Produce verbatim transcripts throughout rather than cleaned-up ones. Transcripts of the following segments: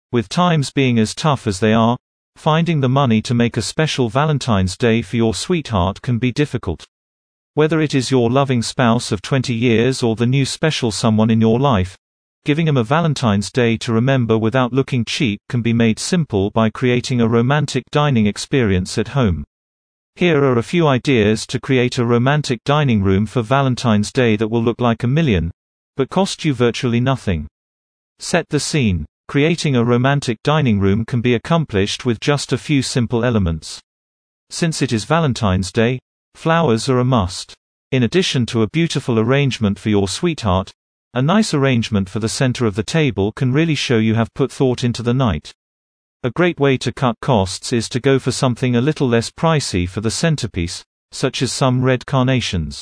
With times being as tough as they are, finding the money to make a special Valentine's Day for your sweetheart can be difficult. Whether it is your loving spouse of twenty years or the new special someone in your life, giving them a Valentine's Day to remember without looking cheap can be made simple by creating a romantic dining experience at home. Here are a few ideas to create a romantic dining room for Valentine's Day that will look like a million, but cost you virtually nothing. Set the scene. Creating a romantic dining room can be accomplished with just a few simple elements. Since it is Valentine's Day, flowers are a must. In addition to a beautiful arrangement for your sweetheart, a nice arrangement for the center of the table can really show you have put thought into the night. A great way to cut costs is to go for something a little less pricey for the centerpiece, such as some red carnations.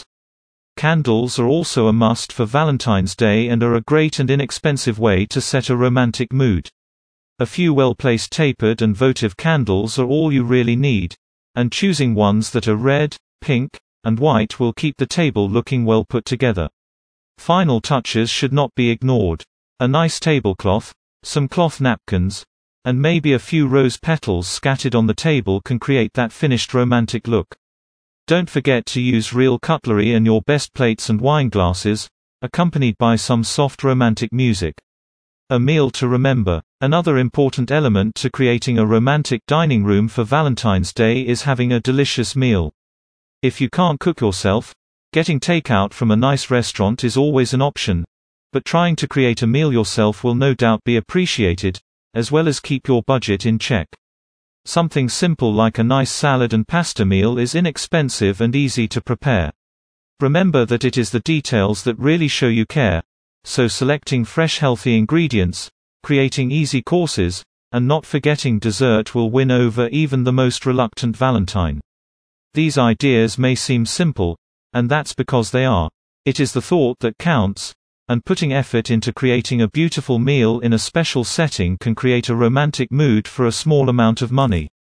Candles are also a must for Valentine's Day and are a great and inexpensive way to set a romantic mood. A few well-placed tapered and votive candles are all you really need, and choosing ones that are red, pink, and white will keep the table looking well put together. Final touches should not be ignored. A nice tablecloth, some cloth napkins, and maybe a few rose petals scattered on the table can create that finished romantic look. Don't forget to use real cutlery and your best plates and wine glasses, accompanied by some soft romantic music. A meal to remember. Another important element to creating a romantic dining room for Valentine's Day is having a delicious meal. If you can't cook yourself, getting takeout from a nice restaurant is always an option, but trying to create a meal yourself will no doubt be appreciated, as well as keep your budget in check. Something simple like a nice salad and pasta meal is inexpensive and easy to prepare. Remember that it is the details that really show you care, so selecting fresh healthy ingredients, creating easy courses, and not forgetting dessert will win over even the most reluctant Valentine. These ideas may seem simple, and that's because they are. It is the thought that counts, and putting effort into creating a beautiful meal in a special setting can create a romantic mood for a small amount of money.